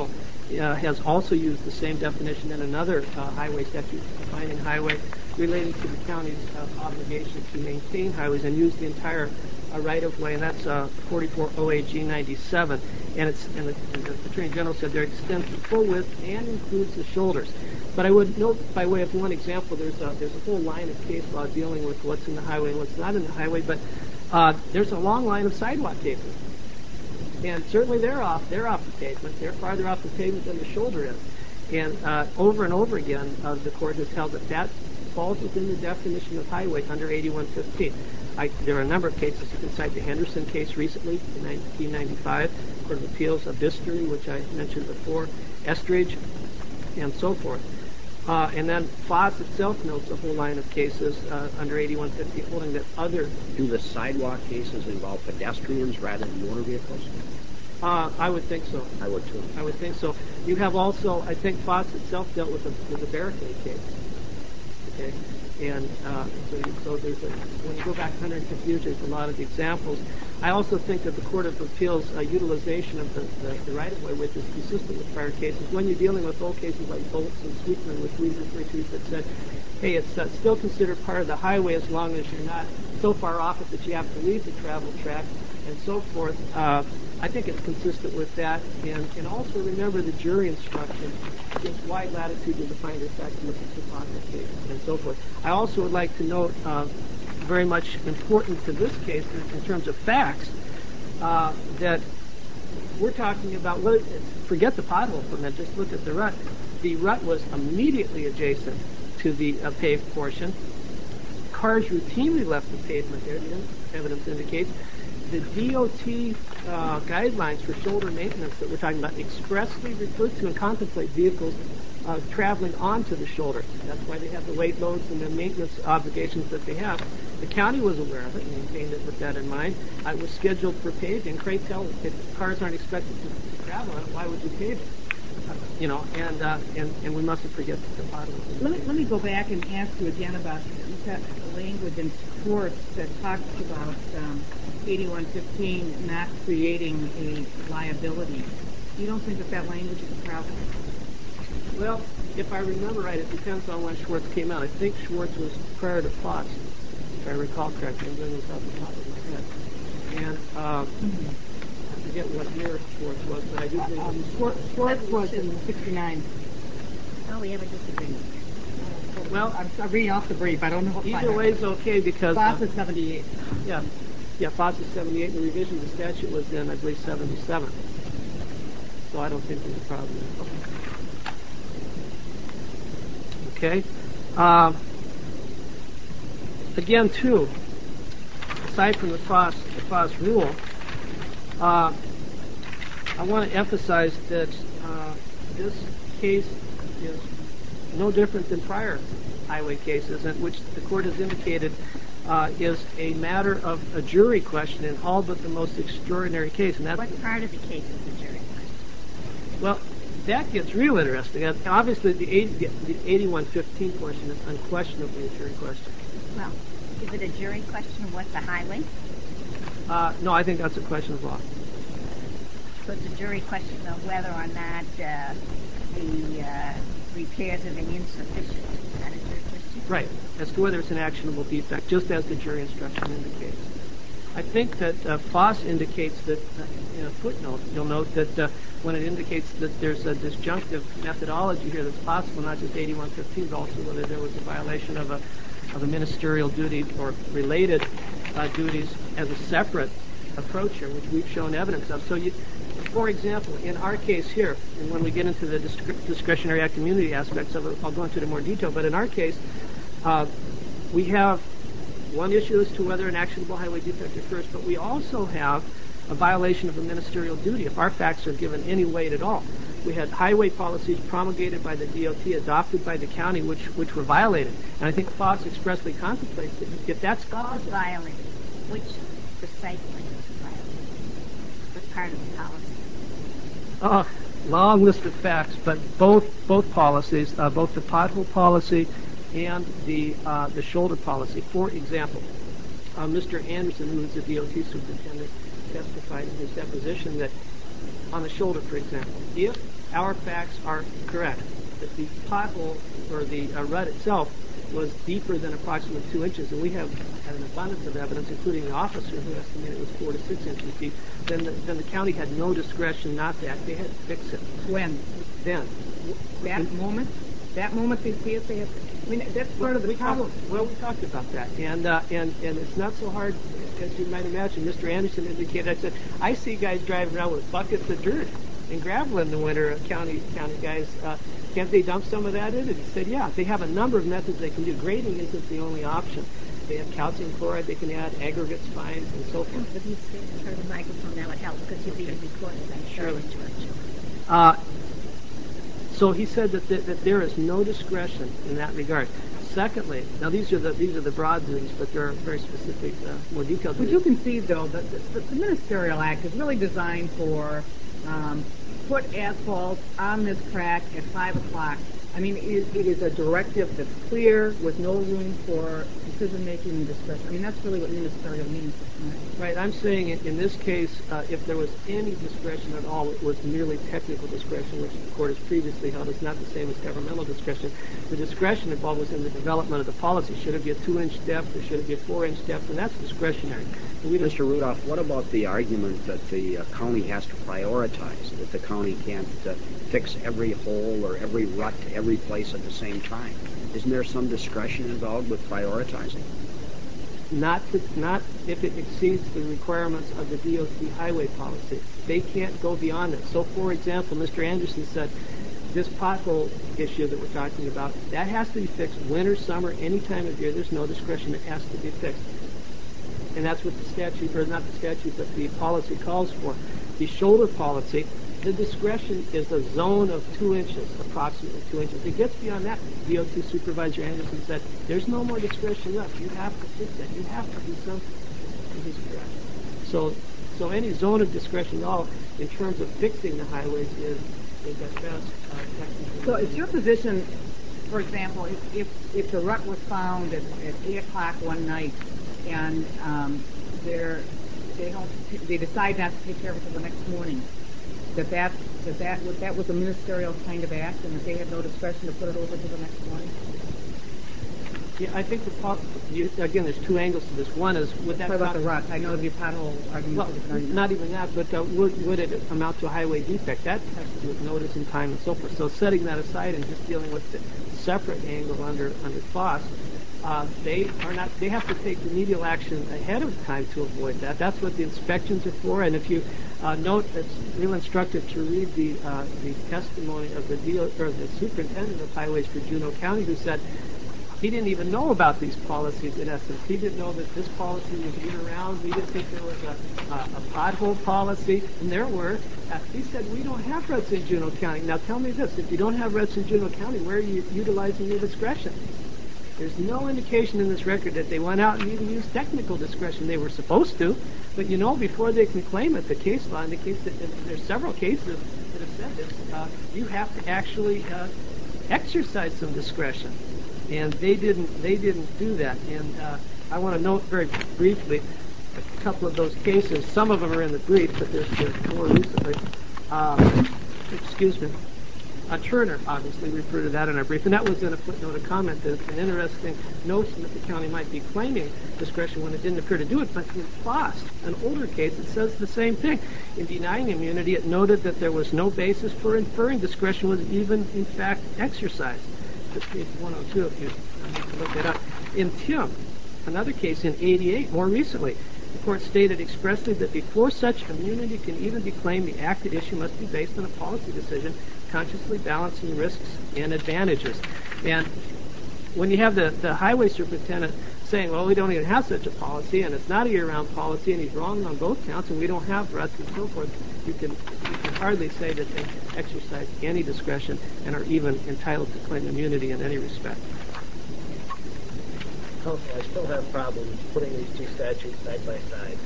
has also used the same definition in another highway statute defining highway relating to the county's obligation to maintain highways and use the entire right-of-way, and that's 44 OAG 97. And the Attorney General said there extends the full width and includes the shoulders. But I would note, by way of one example, there's a whole line of case law dealing with what's in the highway and what's not in the highway, but there's a long line of sidewalk cases. And certainly they're off the pavement. They're farther off the pavement than the shoulder is. And over and over again, the court has held that falls within the definition of highway under 8115. There are a number of cases. You can cite the Henderson case recently in 1995, Court of Appeals of Bistory, which I mentioned before, Estridge, and so forth. And then Foss itself notes a whole line of cases under 8150 holding that other... Do the sidewalk cases involve pedestrians rather than motor vehicles? I would think so. I would too. I would think so. You have also, I think Foss itself dealt with a barricade case. Okay? And so there's when you go back 150 years, there's a lot of examples. I also think that the Court of Appeals' utilization of the right-of-way width is consistent with prior cases. When you're dealing with old cases like Bolts and Sweetman, which we refer to, that said, hey, it's still considered part of the highway as long as you're not so far off it that you have to leave the travel track and so forth. I think it's consistent with that. And also remember the jury instruction gives wide latitude to the finder of fact to look at the case and so forth. I also would like to note, very much important to this case in terms of facts, that we're talking about, forget the pothole for a minute, just look at the rut. The rut was immediately adjacent to the paved portion. Cars routinely left the pavement there, the evidence indicates. The DOT guidelines for shoulder maintenance that we're talking about expressly refer to and contemplate vehicles traveling onto the shoulder. That's why they have the weight loads and the maintenance obligations that they have. The county was aware of it and maintained it with that in mind. It was scheduled for paving. Craig tells us if cars aren't expected to travel on it, why would you pave it? And we mustn't forget the potholes. Let me go back and ask you again about the language in Schwartz that talks about 8115 not creating a liability. You don't think that language is a problem? Well, if I remember right, it depends on when Schwartz came out. I think Schwartz was prior to Foss, if I recall correctly. I'm doing this off the top of my head. And I forget what year Schwartz was, but I do think Schwartz was in 69. Oh, we have a disagreement. Well, I'm reading off the brief. I don't know what either way is okay because... Foss is 78. Yeah, Foss is 78, and the revision of the statute was in, I believe, 77. So I don't think there's a problem there. Okay. Again, too, aside from the Foss rule, I want to emphasize that this case is no different than prior highway cases, in which the court has indicated is a matter of a jury question in all but the most extraordinary case. And that's what part of the case is the jury question? Well, that gets real interesting. Obviously, the 8115 portion is unquestionably a jury question. Well, is it a jury question of what's the highway? No, I think that's a question of law. So it's a jury question of whether or not the repairs have been insufficient. Is that a jury question? Right, as to whether it's an actionable defect, just as the jury instruction indicates. I think that Foss indicates that, in a footnote, you'll note that when it indicates that there's a disjunctive methodology here that's possible, not just 8115, but also whether there was a violation of a ministerial duty or related duties as a separate approach here, which we've shown evidence of. So, for example, in our case here, and when we get into the discretionary act immunity aspects of it, I'll go into it in more detail, but in our case, we have one issue as to whether an actionable highway defect occurs, but we also have a violation of a ministerial duty if our facts are given any weight at all. We had highway policies promulgated by the DOT, adopted by the county, which were violated. And I think Foss expressly contemplates that if that's violated, which precisely was violated? What part of the policy? Long list of facts, but both policies, both the pothole policy and the shoulder policy. For example, Mr. Anderson, who is the DOT superintendent, testified in his deposition that on the shoulder, for example, if our facts are correct, that the pothole or the rut itself was deeper than approximately 2 inches, and we have an abundance of evidence, including the officer who estimated it was 4 to 6 inches deep, then the county had no discretion not to act. They had to fix it. When? Then. That moment? That moment they see it, they have I mean, that's part of the problem. Well, we talked about that, and it's not so hard as you might imagine. Mr. Anderson indicated. I said, I see guys driving around with buckets of dirt and gravel in the winter. County guys, can't they dump some of that in? And he said, yeah, they have a number of methods they can do. Grading isn't the only option. They have calcium chloride. They can add aggregates, fines, and so forth. If you stand in front of the microphone, that would help because you're being recorded. I'm sure. So he said that there is no discretion in that regard. Secondly, now these are the broad duties, but there are very specific, more detailed Would duties. you concede, though, that the Ministerial Act is really designed for put asphalt on this track at 5 o'clock? I mean, it is a directive that's clear with no room for decision-making and discretion. I mean, that's really what ministerial means. Right. I'm saying in this case, if there was any discretion at all, it was merely technical discretion, which the court has previously held is not the same as governmental discretion. The discretion involved was in the development of the policy. Should it be a 2-inch depth or should it be a 4-inch depth? And that's discretionary. Mr. Rudolph, what about the argument that the county has to prioritize, that the county can't fix every hole or every rut every place at the same time? Isn't there some discretion involved with prioritizing? Not if it exceeds the requirements of the DOT highway policy. They can't go beyond it. So, for example, Mr. Anderson said this pothole issue that we're talking about, that has to be fixed winter, summer, any time of year. There's no discretion. It has to be fixed. And that's what the statute, or not the statute, but the policy calls for. The shoulder policy, the discretion is a zone of 2 inches, approximately 2 inches. It gets beyond that. DOT Supervisor Anderson said, there's no more discretion left. You have to fix that. You have to do something. And he's correct. So any zone of discretion at all in terms of fixing the highways is at best technical. So it's your position, for example, if the rut was found at 8 o'clock one night and they decide not to take care of it until the next morning, that was a ministerial kind of act, and that they had no discretion to put it over to the next morning? Yeah, I think again, there's two angles to this. One is, would that... What about the rut? I know the pothole argument. Well, not even that, but would it amount to a highway defect? That has to do with notice and time and so forth. So setting that aside and just dealing with the separate angle under FOSS, they have to take remedial action ahead of time to avoid that. That's what the inspections are for. And if you note, it's real instructive to read the testimony of the superintendent of highways for Juneau County, who said he didn't even know about these policies. In essence, he didn't know that this policy was even around. He didn't think there was a pothole policy, and there were. He said, we don't have ruts in Juneau County. Now tell me this: if you don't have ruts in Juneau County, where are you utilizing your discretion? There's no indication in this record that they went out and even used technical discretion. They were supposed to, but before they can claim it, the case law indicates that there's several cases that have said this. You have to actually exercise some discretion, and they didn't do that. And I want to note very briefly a couple of those cases. Some of them are in the brief, but there's more recently. Excuse me. Turner, obviously, referred to that in our brief, and that was in a footnote, a comment, that an interesting notion that the county might be claiming discretion when it didn't appear to do it. But in FOSS, an older case, it says the same thing. In denying immunity, it noted that there was no basis for inferring discretion was even, in fact, exercised. That's page 102 if you need to look that up. In Tim, another case in 88, more recently, the court stated expressly that before such immunity can even be claimed, the acted issue must be based on a policy decision, consciously balancing risks and advantages. And when you have the highway superintendent saying, well, we don't even have such a policy, and it's not a year-round policy, and he's wrong on both counts, and we don't have ruts and so forth, you can hardly say that they exercise any discretion and are even entitled to claim immunity in any respect. Counsel, I still have problems putting these two statutes side by side.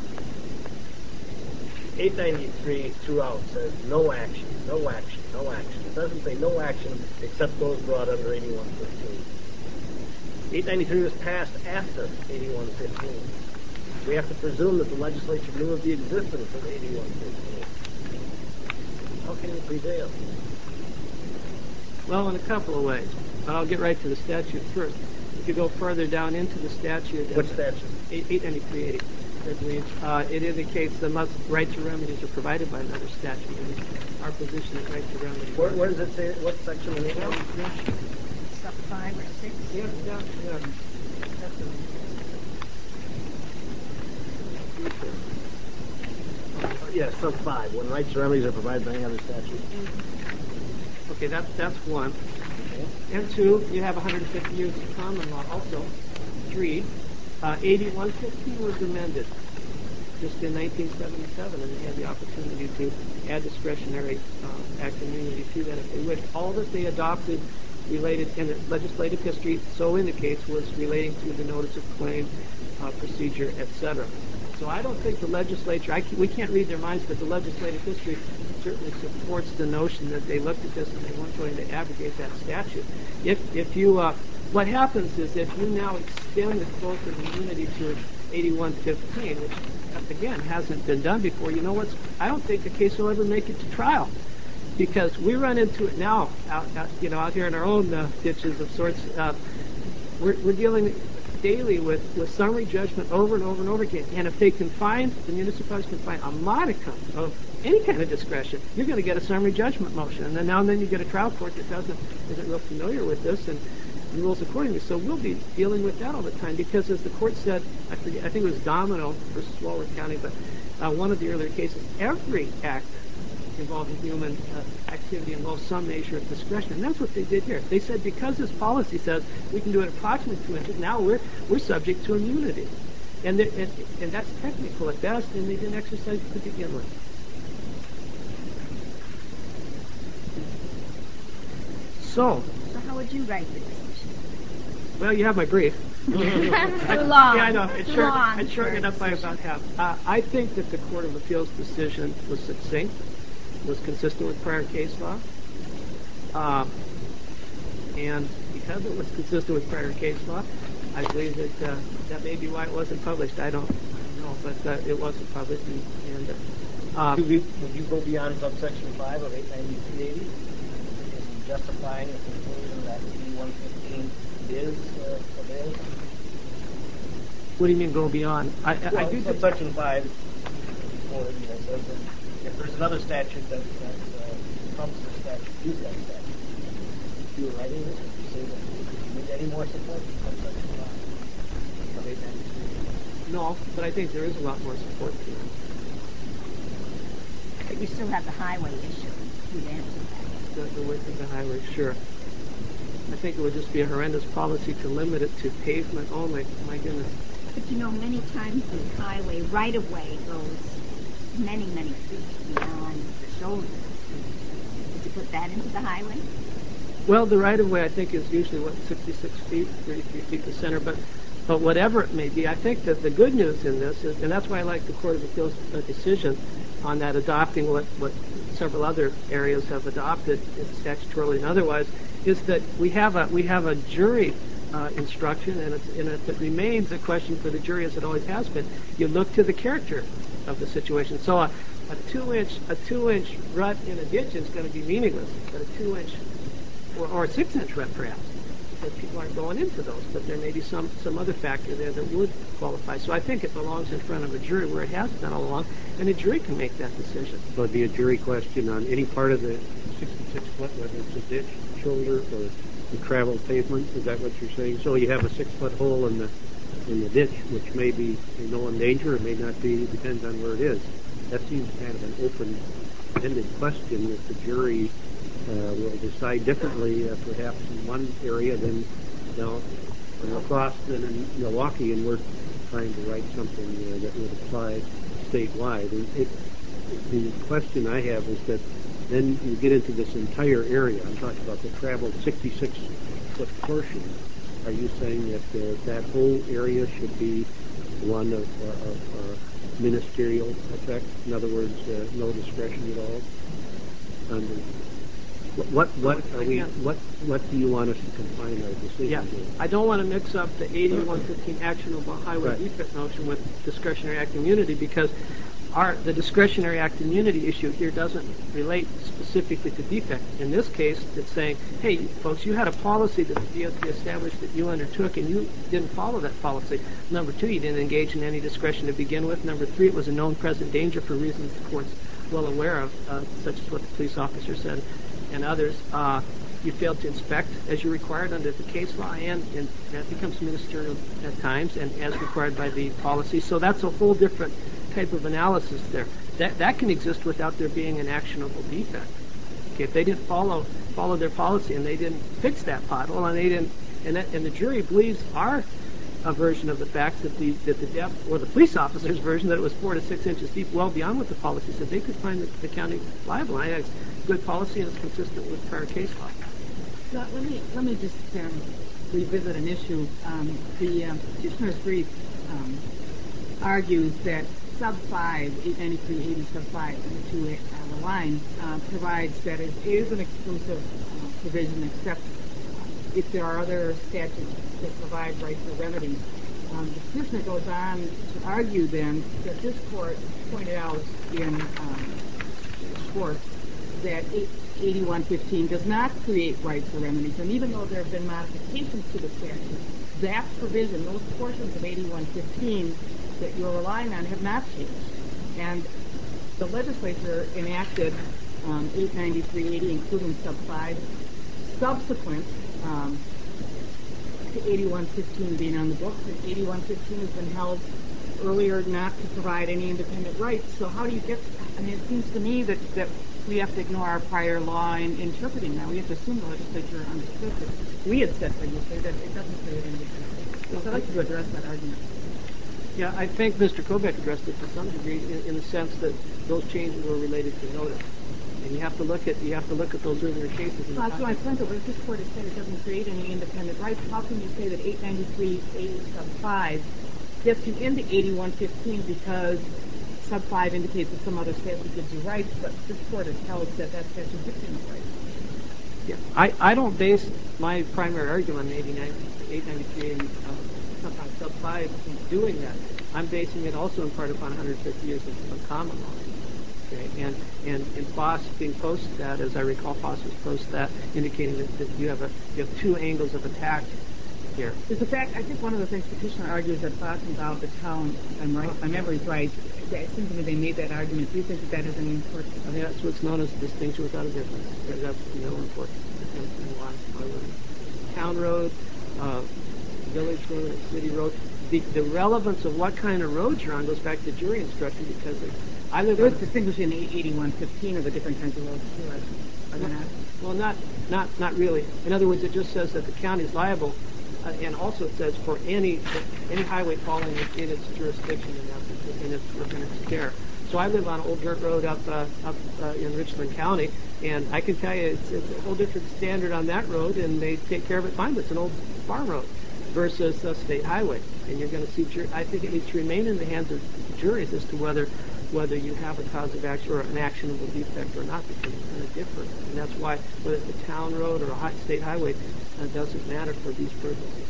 893 throughout says no action, no action, no action. It doesn't say no action except those brought under 8115. 893 was passed after 8115. We have to presume that the legislature knew of the existence of 8115. can you prevail? Well, in a couple of ways, but I'll get right to the statute first. If you go further down into the statute, What statute? 89380, I believe, it indicates the right to remedies are provided by another statute. And our position is right to remedies. Where does it say, what section of it? Sub 5 or 6. Yeah, sub 5, when rights or remedies are provided by any other statute. Okay, that's one. And two, you have 150 years of common law also. Three, 8115 was amended just in 1977, and they had the opportunity to add discretionary act of immunity to that if they wished. All that they adopted related, in the legislative history so indicates, was relating to the notice of claim, procedure, etc. So I don't think the legislature, we can't read their minds, but the legislative history certainly supports the notion that they looked at this and they weren't going to abrogate that statute. If you, what happens is if you now extend the scope of immunity to 8115, which again hasn't been done before, you know what? I don't think the case will ever make it to trial, because we run into it now out here in our own ditches of sorts. We're dealing daily with summary judgment over and over and over again. And if they can find, the municipalities can find a modicum of any kind of discretion, you're going to get a summary judgment motion. And then now and then you get a trial court that isn't real familiar with this and rules accordingly. So we'll be dealing with that all the time, because as the court said, I think it was Domino versus Waller County, but one of the earlier cases, every act involving human activity involves some measure of discretion. And that's what they did here. They said because this policy says we can do it approximately 2 inches, now we're subject to immunity. And that's technical at best, and they didn't exercise it to begin with. So how would you write the decision? well, you have my brief. Too long. Yeah, I know. I'd shorten it up by decision. about half. I think that the Court of Appeals decision was succinct, was consistent with prior case law, and because it was consistent with prior case law, I believe that that may be why it wasn't published. I don't know, but it wasn't published. And Would you go beyond subsection 5 of 89380 in justifying the conclusion that 8115 is available? what do you mean go beyond? I do Subsection 5 says that if there's another statute that trumps the statute, use that statute. If you were writing this, would you say that you need any more support from subsection 5 of 89380? No, but I think there is a lot more support to it. But you still have the highway issue. You'd answer that. The width of the highway, sure. I think it would just be a horrendous policy to limit it to pavement only. My goodness. But many times the highway right-of-way goes many, many feet beyond the shoulder. Did you put that into the highway? Well, the right-of-way, I think, is usually, 66 feet, 33 feet to center, but whatever it may be, I think that the good news in this is, and that's why I like the Court of Appeals decision on that, adopting what several other areas have adopted statutorily and otherwise, is that we have a jury instruction, and it remains a question for the jury, as it always has been. You look to the character of the situation. So a 2-inch rut in a ditch is going to be meaningless, but a 2-inch or a 6-inch rut perhaps, because people aren't going into those. But there may be some other factor there that would qualify. So I think it belongs in front of a jury, where it has been all along, and a jury can make that decision. So it'd be a jury question on any part of the 66 foot, whether it's a ditch, shoulder, or the traveled pavement. Is that what you're saying? So you have a 6-foot hole in the ditch, which may be in danger, it may not be, depends on where it is. That seems kind of an open-ended question that the jury will decide differently, perhaps in one area than across than in Milwaukee, and we're trying to write something that would apply statewide. And the question I have is that then you get into this entire area. I'm talking about the traveled 66-foot portion. Are you saying that that whole area should be one of ministerial effect? In other words, no discretion at all? What do you want us to confine our decision Yeah, to? I don't want to mix up the 8115 actionable highway Right. defect notion with discretionary act immunity, because the discretionary act immunity issue here doesn't relate specifically to defect. In this case, it's saying, hey, folks, you had a policy that the DOT established that you undertook, and you didn't follow that policy. Number two, you didn't engage in any discretion to begin with. Number three, it was a known present danger for reasons the court's well aware of, such as what the police officer said and others. You failed to inspect as you're required under the case law, and that becomes ministerial at times and as required by the policy. So that's a whole different type of analysis there. That can exist without there being an actionable defect. Okay, if they didn't follow their policy and they didn't fix that pothole and they didn't, and the jury believes our version of the facts that the depth, or the police officer's version that it was 4 to 6 inches deep, well beyond what the policy said, they could find the county liable. I think it's good policy and it's consistent with prior case law. So let me just revisit an issue. The petitioner's brief argues that sub 5, 893.80 sub 5, the line provides that it is an exclusive provision except if there are other statutes that provide rights or remedies. The petitioner goes on to argue then that this court pointed out in court that 8115 does not create rights or remedies, and even though there have been modifications to the statute, that provision, those portions of 8115 that you're relying on have not changed. And the legislature enacted 893.80, including sub 5, subsequent to 8115 being on the books, and 8115 has been held earlier not to provide any independent rights. So how do you get, I mean, it seems to me that we have to ignore our prior law in interpreting that. We have to assume the legislature understood that we had said previously that it doesn't create any independent. So I'd like to address that argument. Yeah, I think Mr. Kobeck addressed it to some degree in the sense that those changes were related to notice. And you have to look at those earlier cases. Well, that's my point. But if this court has said it doesn't create any independent rights, how can you say that 893.80 sub 5 gets you into 8115 because sub 5 indicates that some other statute gives you rights, but this court has held that statute gives you no rights? Yeah, I don't base my primary argument on 893.80 sub 5 doing that. I'm basing it also in part upon 150 years of common law. Okay, and Foss being post that, as I recall, Foss was post that, indicating that you have two angles of attack here. There's a fact. I think one of the things the petitioner argues that Foss involved the town. I'm right. My memory's right. It seems to me they made that argument. Do you think that is any important? I think that's what's known as distinction without a difference. There's absolutely no importance. Town road, village road, city road. The relevance of what kind of roads you're on goes back to jury instruction because I live. There's distinguishing 8115 of the different kinds of roads too. Are there not? Well, not really. In other words, it just says that the county is liable, and also it says for any highway falling in its jurisdiction and within its care. So I live on Old Dirt Road up in Richland County, and I can tell you it's a whole different standard on that road, and they take care of it fine. But it's an old farm road versus a state highway, and you're going to see. I think it needs to remain in the hands of juries as to whether you have a cause of action or an actionable defect or not, because it's kind of different. And that's why whether it's a town road or a state highway doesn't matter for these purposes.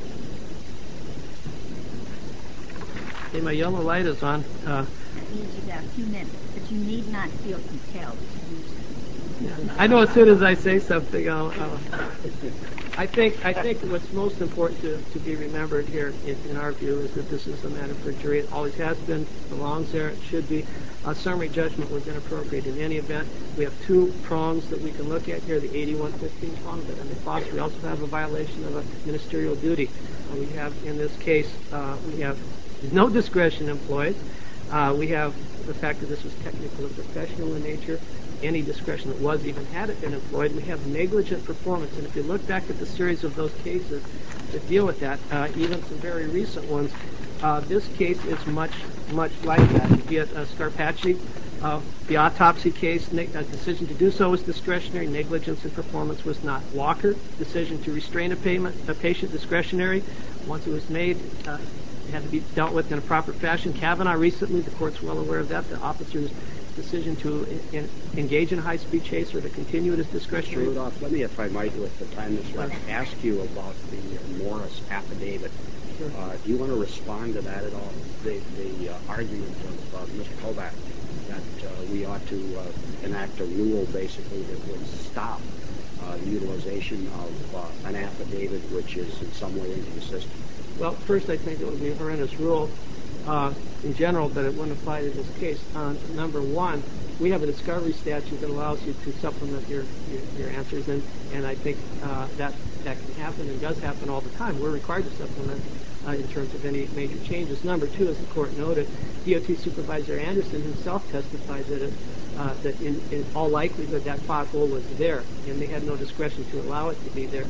Okay, my yellow light is on. I need you to have 2 minutes, but you need not feel compelled to use it. I know as soon as I say something, I think what's most important to be remembered here, in our view, is that this is a matter for jury. It always has been, belongs there, it should be. A summary judgment was inappropriate in any event. We have 2 prongs that we can look at here, the 8115 prong, but under Foss we also have a violation of a ministerial duty. We have, in this case, we have no discretion employed. We have the fact that this was technical and professional in nature. Any discretion that was even had it been employed. We have negligent performance, and if you look back at the series of those cases that deal with that, even some very recent ones, this case is much like that. You get Scarpacci, the autopsy case, a decision to do so was discretionary, negligence in performance was not. Walker, decision to restrain a patient, discretionary. Once it was made, it had to be dealt with in a proper fashion. Kavanaugh, recently, the court's well aware of that. The officers decision to engage in a high-speed chase or to continue at his discretion. Mr. Rudolph, let me, if I might, with the time that's left, ask you about the Morris affidavit. Sure. Do you want to respond to that at all? The argument of Mr. Kovach that we ought to enact a rule, basically, that would stop the utilization of an affidavit which is in some way inconsistent. Well, first, I think it would be a horrendous rule in general, but it wouldn't apply to this case. Number one, we have a discovery statute that allows you to supplement your answers, and I think that can happen and does happen all the time. We're required to supplement in terms of any major changes. Number two, as the court noted, DOT Supervisor Anderson himself testified that in all likelihood that pothole was there, and they had no discretion to allow it to be there.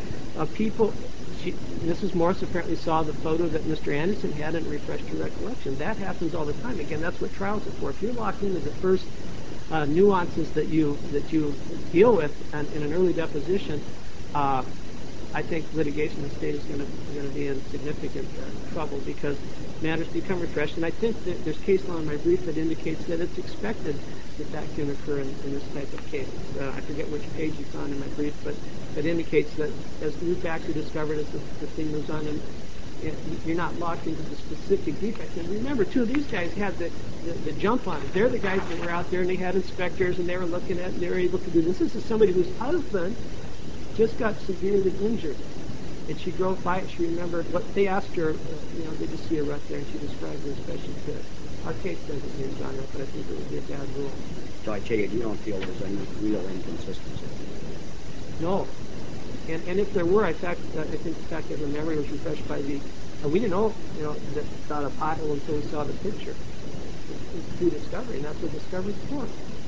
Mrs. Morris apparently saw the photo that Mr. Anderson had and refreshed her recollection. That happens all the time. Again, that's what trials are for. If you're locked into the first nuances that you deal with in an early deposition, I think litigation in the state is going to be in significant trouble because matters become refreshed. And I think that there's case law in my brief that indicates that it's expected that can occur in this type of case. I forget which page you found in my brief, but it indicates that as new facts are discovered, as the thing moves on, and you're not locked into the specific defects. And remember, too, these guys had the jump on it. They're the guys that were out there, and they had inspectors, and they were looking at it, and they were able to do this. This is somebody whose husband just got severely injured, and she drove by it. She remembered what they asked her. Did you see a rut there? And she described it as best she could. Our case doesn't hinge on it, but I think it would be a bad rule. So I take it you don't feel there's any real inconsistency? No. And if there were, I think the fact that her memory was refreshed by we didn't know, that it's not a pothole until we saw the picture. It's through discovery, and that's what discovery's for.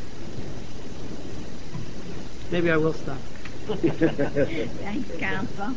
Maybe I will stop. Thanks, counsel.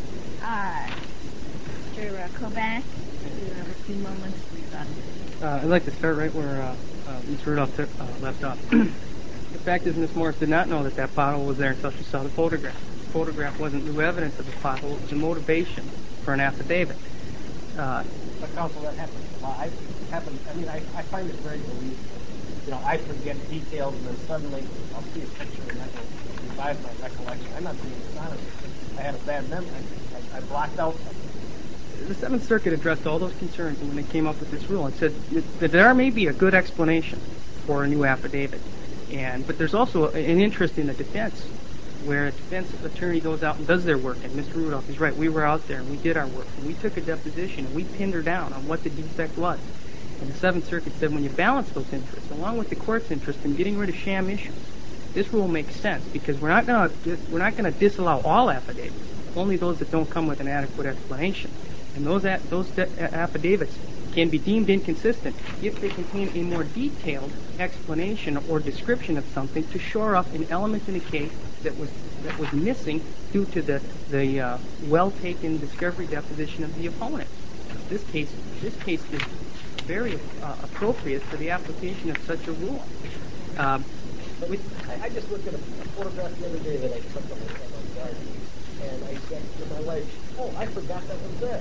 Mr. Kovach, you have a few moments. I'd like to start right where Mr. Rudolph left off. The fact is, Ms. Morris did not know that pothole was there until she saw the photograph. The photograph wasn't new evidence of the pothole. It was a motivation for an affidavit. But counsel, that happens a lot. I find it very believable. I forget details, and then suddenly I'll see a picture, and that will revive my recollection. I'm not being dishonest. I had a bad memory. I blocked out something. The Seventh Circuit addressed all those concerns when they came up with this rule and said that there may be a good explanation for a new affidavit, but there's also an interest in the defense, where a defense attorney goes out and does their work. And Mr. Rudolph is right. We were out there and we did our work. And we took a deposition and we pinned her down on what the defect was. And the Seventh Circuit said when you balance those interests, along with the court's interest in getting rid of sham issues, this rule makes sense because we're not going to disallow all affidavits, only those that don't come with an adequate explanation. And those affidavits can be deemed inconsistent if they contain a more detailed explanation or description of something to shore up an element in a case that was missing due to the well-taken discovery deposition of the opponent. This case is very appropriate for the application of such a rule. I just looked at a photograph the other day that I took of my garden, and I said to my wife, "Oh, I forgot that was there."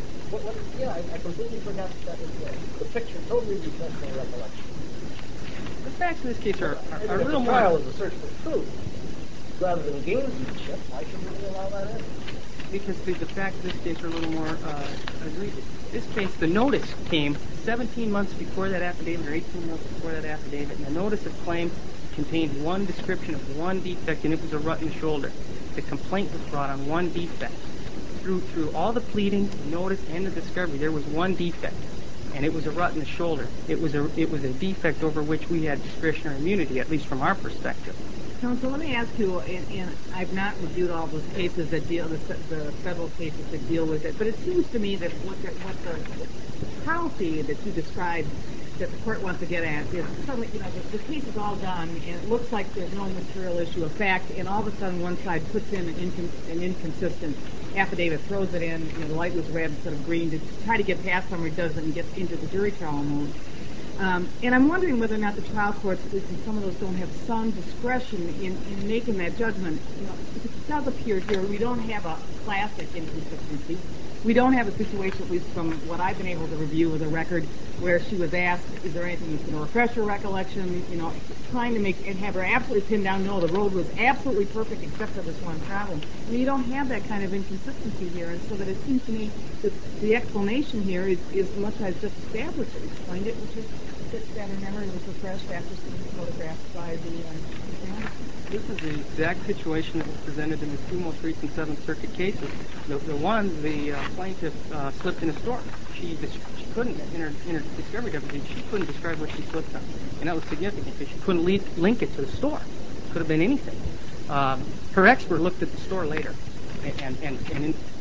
I completely forgot that was there. The picture totally reflects my recollection. The facts in this case are a little more... trial is a search for truth rather than gamesmanship. Why should we allow that in? Because the facts in this case are a little more egregious. This case, the notice came 17 months before that affidavit, or 18 months before that affidavit, and the notice of claim contained one description of one defect, and it was a rut in the shoulder. The complaint was brought on one defect. Through all the pleading, notice, and the discovery, there was one defect, and it was a rut in the shoulder. It was a defect over which we had discretionary immunity, at least from our perspective. Counsel, let me ask you, and I've not reviewed all those cases that deal, the federal cases that deal with it, but it seems to me that what the policy that you described that the court wants to get at is suddenly, the case is all done, and it looks like there's no material issue of fact, and all of a sudden one side puts in an inconsistent affidavit, throws it in, the light was red instead of green, to try to get past summary judgment and get into the jury trial mode. And I'm wondering whether or not the trial courts, and some of those don't have some discretion in making that judgment. Because it does appear here we don't have a classic inconsistency. We don't have a situation, at least from what I've been able to review of the record, where she was asked, is there anything that's going to refresh her recollection, trying to make and have her absolutely pinned down, no, the road was absolutely perfect except for this one problem. And you don't have that kind of inconsistency here, and so that it seems to me that the explanation here is much as just established it, explained it, which is that her memory was refreshed after seeing photographs by the examiner. This is the exact situation that was presented in the two most recent Seventh Circuit cases. The plaintiff slipped in a store. She couldn't, in her discovery deposition, she couldn't describe what she slipped on. And that was significant because she couldn't link it to the store. It could have been anything. Her expert looked at the store later and